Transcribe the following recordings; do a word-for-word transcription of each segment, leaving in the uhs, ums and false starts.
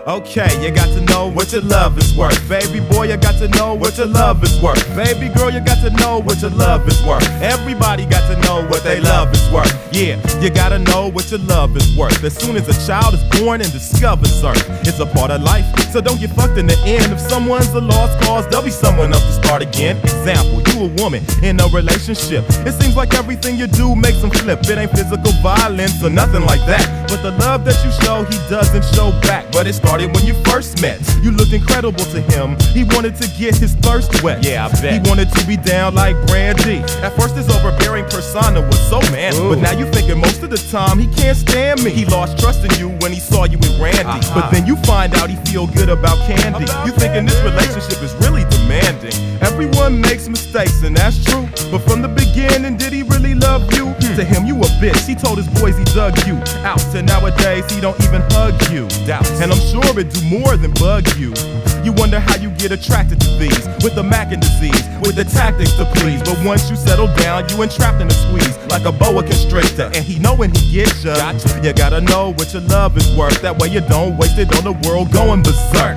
Okay, you got to know what your love is worth. Baby boy, you got to know what your love is worth. Baby girl, you got to know what your love is worth. Everybody got to know what they love is worth. Yeah, you gotta know what your love is worth. As soon as a child is born and discovers earth, it's a part of life, so don't get fucked in the end. If someone's a lost cause, there'll be someone else to start again. Example, you a woman in a relationship. It seems like everything you do makes him flip. It ain't physical violence or nothing like that, but the love that you show, he doesn't show back. But it started when you first met. You looked incredible to him. He wanted to get his thirst wet. Yeah, I bet. He wanted to be down like Brandy. At first his overbearing persona was so man, but now you thinking most of the time he can't stand me. He lost trust in you when he saw you with Randy. Uh-huh. But then you find out he feel good about Candy. About you thinking this relationship is really demanding. Everyone makes mistakes and that's true, but from the beginning, did he really love you? Hmm. To him you a bitch. He told his boys he dug you out, and nowadays he don't even hug you. Doubt. And I'm sure it do more than bug you. You wonder how you get attracted to these, with the Mackin disease, with the tactics to please. But once you settle down, you entrapped in a squeeze, like a boa constrictor. And he know when he gets ya, gotcha. You gotta know what your love is worth. That way you don't waste it on the world going berserk.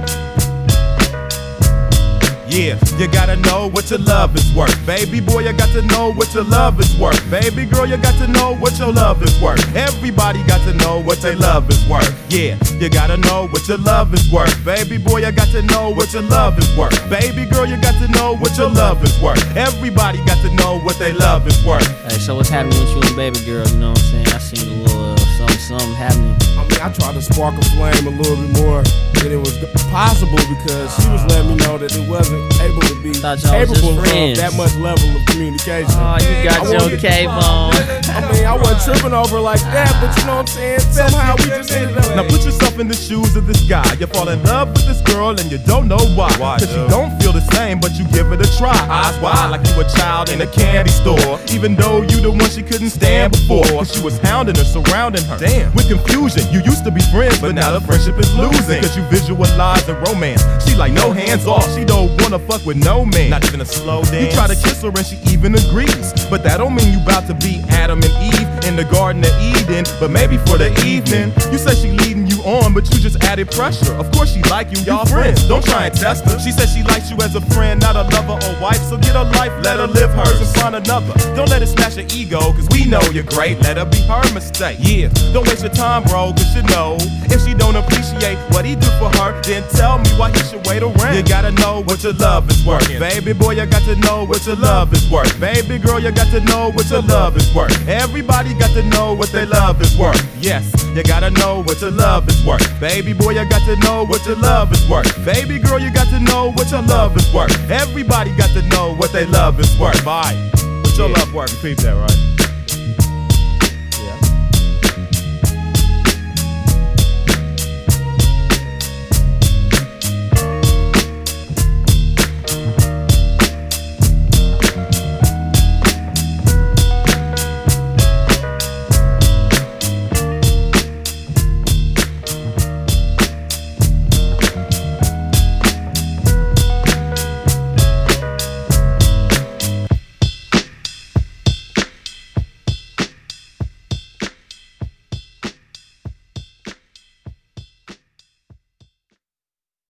Yeah, you gotta know what your love is worth. Baby boy, you got to know what your love is worth. Baby girl, you got to know what your love is worth. Everybody got to know what their love is worth. Yeah, you gotta know what your love is worth. Baby boy, you got to know what your love is worth. Baby girl, you got to know what your love is worth. Everybody got to know what their love is worth. Hey, so what's happening with you and baby girl, you know what I'm saying? I seen a little uh, something, something happening. I mean, I tried to spark a flame a little bit more than it was possible, because she was letting me know that it wasn't able to be capable of that much level of communication. Oh, you got I your cave on. I mean, I wasn't tripping over like that, but you know what I'm saying? Somehow we just ended up. Now put yourself in the shoes of this guy. You fall in love with this girl and you don't know why. why Cause you don't feel the same, but you give it a try. Eyes wide like you a child in a candy store, even though you the one she couldn't stand before. Cause she was hounding her, surrounding her. Damn. With confusion, you used to be friends, but now the friendship is losing. Cause you visualize the romance. She like no hands off, she don't wanna fuck with no man. Not even a slow dance. You try to kiss her and she even agrees, but that don't mean you about to be Adam and Eve in the Garden of Eden. But maybe for the evening, you say she leading you on, but you just added pressure. Of course she like you, y'all friends, don't try and test her. She said she likes you as a friend, not a lover or wife. So get her life, let her live hers and find another. Don't let it smash her ego, cause we know you're great. Let her be her mistake. Yeah, don't waste your time, bro, cause you know if she don't appreciate what he do for her, then tell me why he should wait around. You gotta know what your love is worth. Baby boy, you got to know what your love is worth. Baby girl, you got to know what your love is worth. Everybody got to know what their love is worth. Yes, you gotta know what your love is worth. Baby boy, you got to know what your love is worth. Baby girl, you got to know what your love is worth. Everybody got to know what their love is worth. Bye. What's your yeah. love worth? You peep that, right?